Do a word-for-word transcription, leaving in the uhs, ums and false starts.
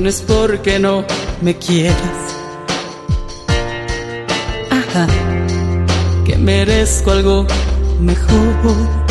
no es porque no me quieras. Ajá, que merezco algo mejor.